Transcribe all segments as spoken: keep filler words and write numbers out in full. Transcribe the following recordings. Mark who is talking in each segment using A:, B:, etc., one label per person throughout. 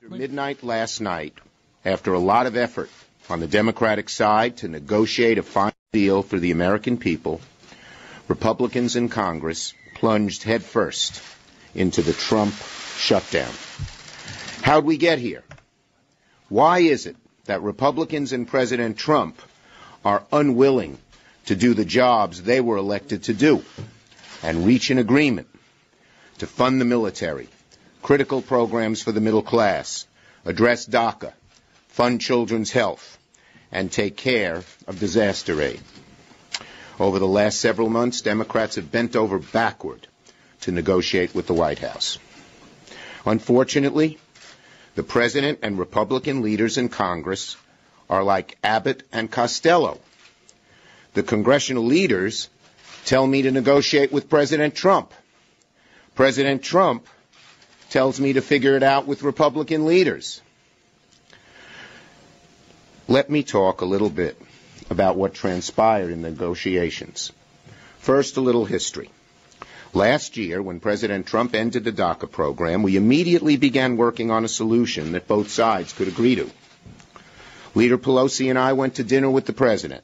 A: Midnight last night, after a lot of effort on the Democratic side to negotiate a final deal for the American people, Republicans in Congress plunged headfirst into the Trump shutdown. How'd we get here? Why is it that Republicans and President Trump are unwilling to do the jobs they were elected to do and reach an agreement to fund the military, critical programs for the middle class, address DACA, fund children's health, and take care of disaster aid? Over the last several months, Democrats have bent over backward to negotiate with the White House. Unfortunately, the President and Republican leaders in Congress are like Abbott and Costello. The congressional leaders tell me to negotiate with President Trump. President Trump tells me to figure it out with Republican leaders. Let me talk a little bit about what transpired in the negotiations. First, a little history. Last year, when President Trump ended the DACA program, we immediately began working on a solution that both sides could agree to. Leader Pelosi and I went to dinner with the President.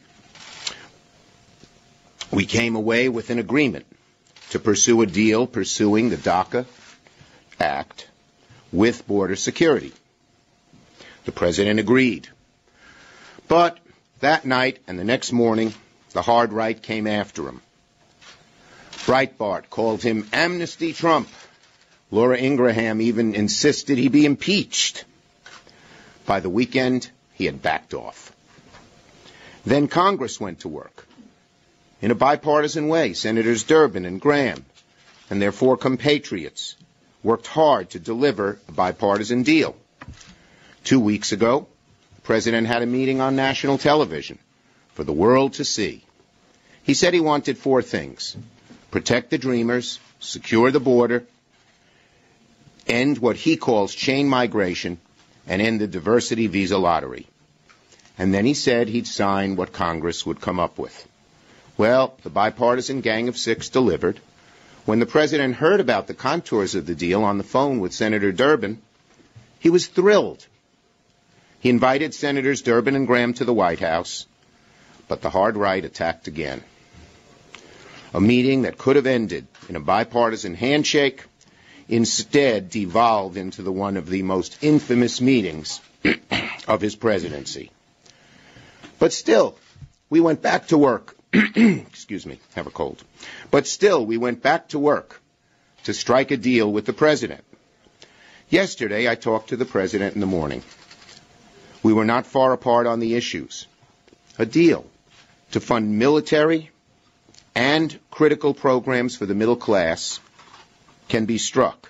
A: We came away with an agreement to pursue a deal pursuing the DACA Act with border security. The President agreed. But that night and the next morning, the hard right came after him. Breitbart called him Amnesty Trump. Laura Ingraham even insisted he be impeached. By the weekend, he had backed off. Then Congress went to work. In a bipartisan way, Senators Durbin and Graham and their four compatriots worked hard to deliver a bipartisan deal. Two weeks ago, the President had a meeting on national television for the world to see. He said he wanted four things: protect the dreamers, secure the border, end what he calls chain migration, and end the diversity visa lottery. And then he said he'd sign what Congress would come up with. Well, the bipartisan Gang of Six delivered. When the President heard about the contours of the deal on the phone with Senator Durbin, he was thrilled. He invited Senators Durbin and Graham to the White House, but the hard right attacked again. A meeting that could have ended in a bipartisan handshake instead devolved into the one of the most infamous meetings of his presidency. But still, we went back to work. Excuse me, have a cold. But still, we went back to work to strike a deal with the President. Yesterday, I talked to the President in the morning. We were not far apart on the issues. A deal to fund military and critical programs for the middle class can be struck.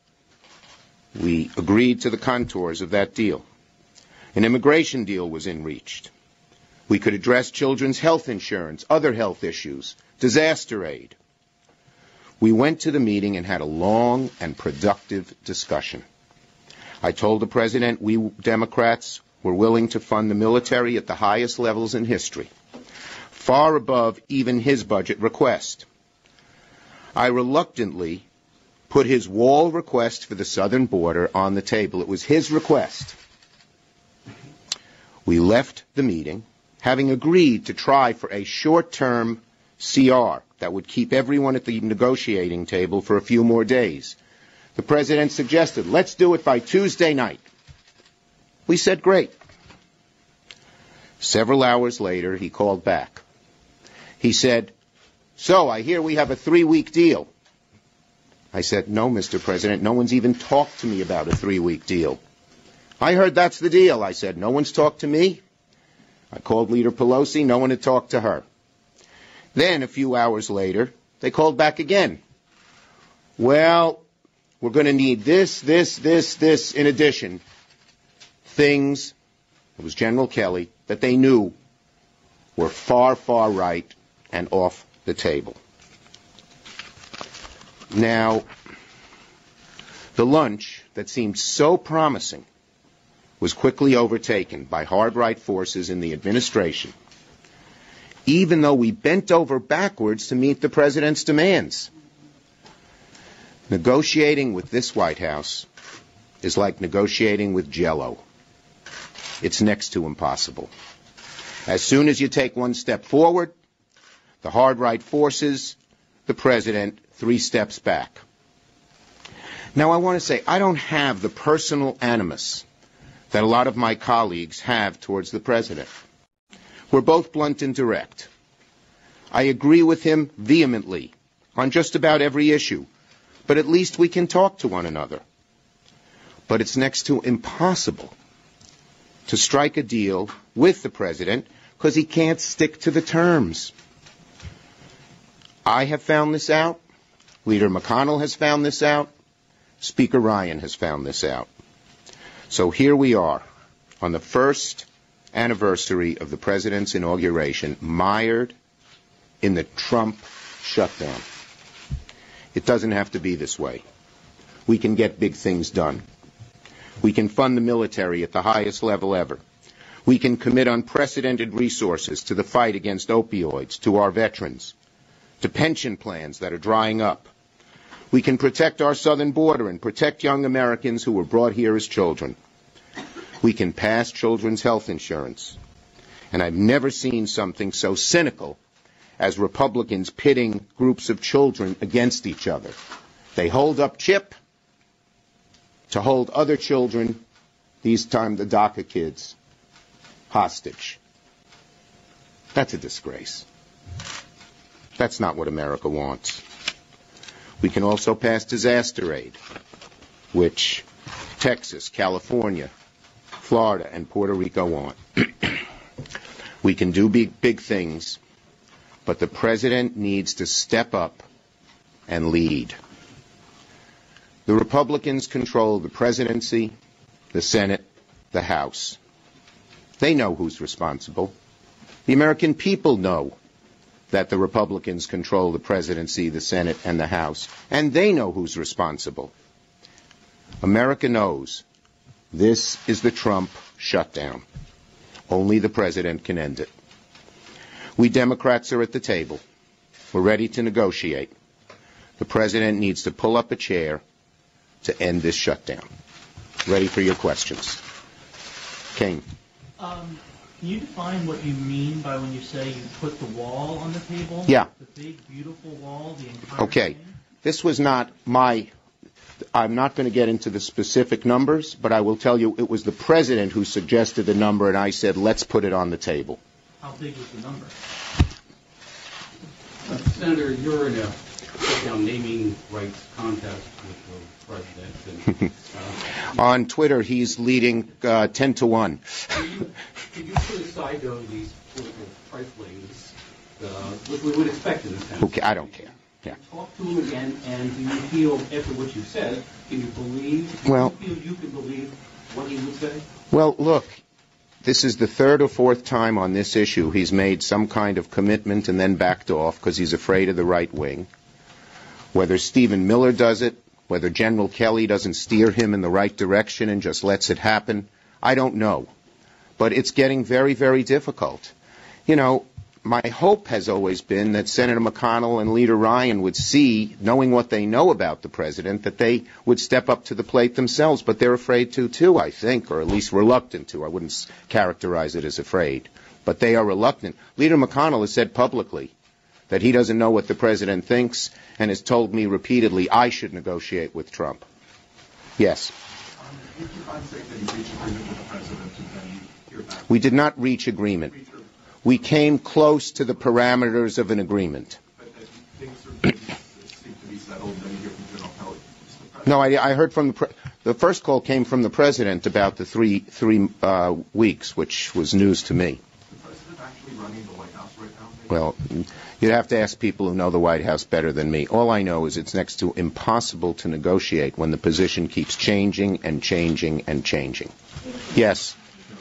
A: We agreed to the contours of that deal. An immigration deal was in reached. We could address children's health insurance, other health issues, disaster aid. We went to the meeting and had a long and productive discussion. I told the President we Democrats were willing to fund the military at the highest levels in history, far above even his budget request. I reluctantly put his wall request for the southern border on the table. It was his request. We left the meeting having agreed to try for a short-term C R that would keep everyone at the negotiating table for a few more days. The President suggested, let's do it by Tuesday night. We said, great. Several hours later, he called back. He said, so I hear we have a three-week deal. I said, no, Mister President, no one's even talked to me about a three-week deal. I heard that's the deal. I said, no one's talked to me. I called Leader Pelosi. No one had talked to her. Then, a few hours later, they called back again. Well, we're going to need this, this, this, this in addition. Things, it was General Kelly, that they knew were far, far right and off the table. Now, the lunch that seemed so promising was quickly overtaken by hard right forces in the administration, even though we bent over backwards to meet the President's demands. Negotiating with this White House is like negotiating with Jell-O. It's next to impossible. As soon as you take one step forward, the hard right forces the president three steps back. Now, I want to say, I don't have the personal animus that a lot of my colleagues have towards the president. We're both blunt and direct. I agree with him vehemently on just about every issue, but at least we can talk to one another. But it's next to impossible to strike a deal with the president because he can't stick to the terms. I have found this out. Leader McConnell has found this out. Speaker Ryan has found this out. So here we are on the first anniversary of the president's inauguration, mired in the Trump shutdown. It doesn't have to be this way. We can get big things done. We can fund the military at the highest level ever. We can commit unprecedented resources to the fight against opioids, to our veterans, to pension plans that are drying up. We can protect our southern border and protect young Americans who were brought here as children. We can pass children's health insurance. And I've never seen something so cynical as Republicans pitting groups of children against each other. They hold up CHIP to hold other children, these time the DACA kids, hostage. That's a disgrace. That's not what America wants. We can also pass disaster aid, which Texas, California, Florida, and Puerto Rico want. We can do big, big things, but the president needs to step up and lead. The Republicans control the presidency, the Senate, the House. They know who's responsible. The American people know that the Republicans control the presidency, the Senate, and the House, and they know who's responsible. America knows this is the Trump shutdown. Only the president can end it. We Democrats are at the table. We're ready to negotiate. The president needs to pull up a chair to end this shutdown. Ready for your questions. Kane.
B: Um, can you define what you mean by when you say you put the wall on the table?
A: Yeah.
B: The big, beautiful wall, the entire
A: Okay.
B: thing?
A: This was not my, I'm not going to get into the specific numbers, but I will tell you it was the president who suggested the number, and I said, let's put it on the table.
B: How big was the number?
C: Uh, Senator, you're in a sit-down naming rights contest with the president. And, uh,
A: On Twitter, he's leading uh, ten to one.
C: Can you, can you put aside, though, these political triflings, uh, which we would expect in this kind
A: Who
C: of
A: ca- I don't care. Yeah.
C: Talk to him again, and do you feel, after what you said, can you believe, do
A: Well-
C: you feel you can believe what he would say?
A: Well, look, this is the third or fourth time on this issue he's made some kind of commitment and then backed off because he's afraid of the right wing. Whether Stephen Miller does it, whether General Kelly doesn't steer him in the right direction and just lets it happen, I don't know. But it's getting very, very difficult. You know, my hope has always been that Senator McConnell and Leader Ryan would see, knowing what they know about the president, that they would step up to the plate themselves. But they're afraid to, too, I think, or at least reluctant to. I wouldn't characterize it as afraid. But they are reluctant. Leader McConnell has said publicly that he doesn't know what the president thinks and has told me repeatedly I should negotiate with Trump. Yes.
D: Um, you keep on saying that you reached agreement with the president and then you hear back.
A: We did not reach agreement. We came close to the parameters of an agreement.
D: But as things are seem to be settled, then you hear from General Kelly.
A: No, I, I heard from the pre- the first call came from the president about the three three uh, weeks, which was news to me.
D: Is the president actually running the White House right now?
A: Well, you'd have to ask people who know the White House better than me. All I know is it's next to impossible to negotiate when the position keeps changing and changing and changing. Yes.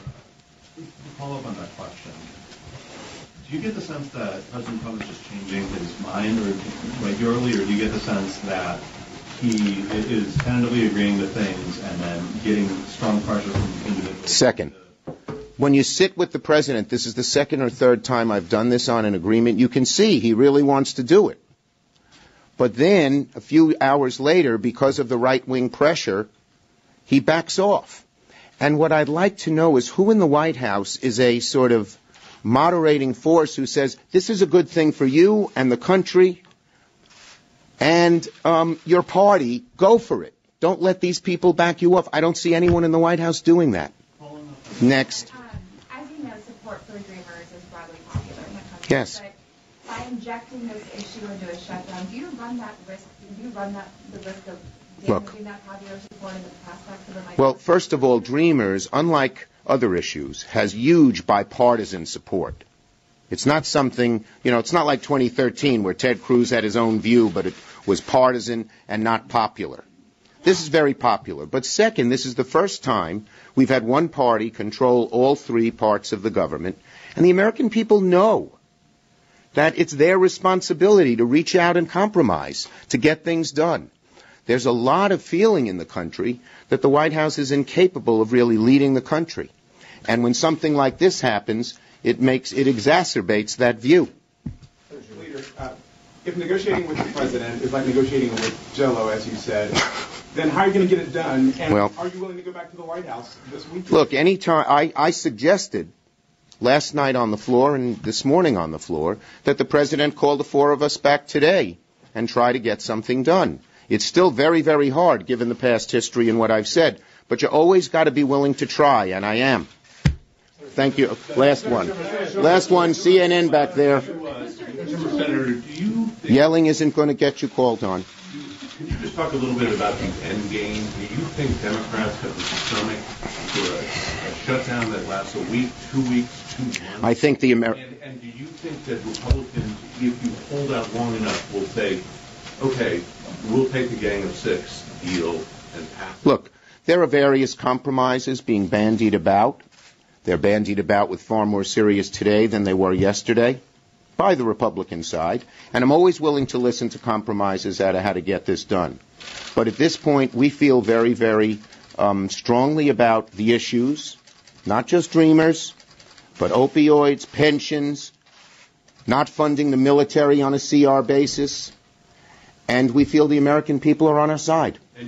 D: To follow up on that question, do you get the sense that President Trump is just changing his mind, or like earlier, do you get the sense that he is tentatively agreeing to things and then getting strong pressure from individuals?
A: Second. When you sit with the president, this is the second or third time I've done this on an agreement, you can see he really wants to do it. But then, a few hours later, because of the right-wing pressure, he backs off. And what I'd like to know is who in the White House is a sort of moderating force who says, this is a good thing for you and the country and um, your party, go for it. Don't let these people back you off. I don't see anyone in the White House doing that. Next.
E: Um, as you know, support for Dreamers is broadly popular in the country.
A: Yes.
E: But by injecting this issue into a shutdown, do you run that risk? Do you run that the risk of damaging that popular support and the prospects of it?
A: Well, first of all, Dreamers, unlike other issues, has huge bipartisan support. It's not something, you know, it's not like twenty thirteen where Ted Cruz had his own view, but it was partisan and not popular. This is very popular. But second, this is the first time we've had one party control all three parts of the government, and the American people know that it's their responsibility to reach out and compromise, to get things done. There's a lot of feeling in the country that the White House is incapable of really leading the country. And when something like this happens, it makes, it exacerbates that view.
F: Mister Leader, uh, if negotiating with the president is like negotiating with Jell-O, as you said, then how are you going to get it done? And
A: well,
F: are you willing to go back to the White House this week?
A: Look, anytime I, I suggested last night on the floor and this morning on the floor that the president call the four of us back today and try to get something done. It's still very, very hard given the past history and what I've said, but you always got to be willing to try, and I am. Thank you. Last one. Last one, C N N back there.
G: Senator, do you think,
A: Yelling isn't going to get you called on.
G: can you just talk a little bit about the end game? Do you think Democrats have the stomach for a, a shutdown that lasts a week, two weeks, two months?
A: I think the Amer-
G: and, and do you think that Republicans, if you hold out long enough, will say, okay, we'll take the Gang of Six deal and pass it?
A: Look, there are various compromises being bandied about. They're bandied about with far more serious today than they were yesterday by the Republican side. And I'm always willing to listen to compromises as to how to get this done. But at this point, we feel very, very um, strongly about the issues, not just Dreamers, but opioids, pensions, not funding the military on a C R basis. And we feel the American people are on our side.